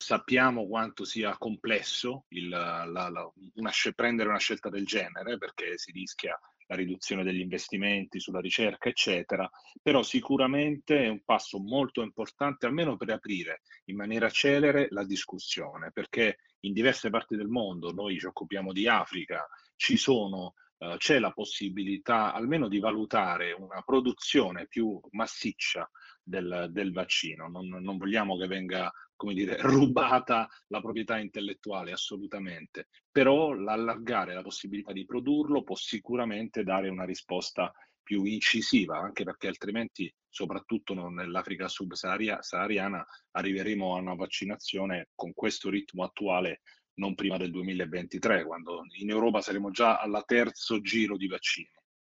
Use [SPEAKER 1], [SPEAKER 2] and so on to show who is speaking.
[SPEAKER 1] sappiamo quanto sia complesso prendere una scelta del genere, perché si rischia la riduzione degli investimenti sulla ricerca, eccetera, però sicuramente è un passo molto importante, almeno per aprire in maniera celere la discussione, perché in diverse parti del mondo, noi ci occupiamo di Africa, c'è la possibilità almeno di valutare una produzione più massiccia del vaccino. Non vogliamo che venga, come dire, rubata la proprietà intellettuale, assolutamente, però l'allargare la possibilità di produrlo può sicuramente dare una risposta più incisiva, anche perché altrimenti, soprattutto nell'Africa subsahariana, arriveremo a una vaccinazione con questo ritmo attuale non prima del 2023, quando in Europa saremo già al terzo giro di vaccini.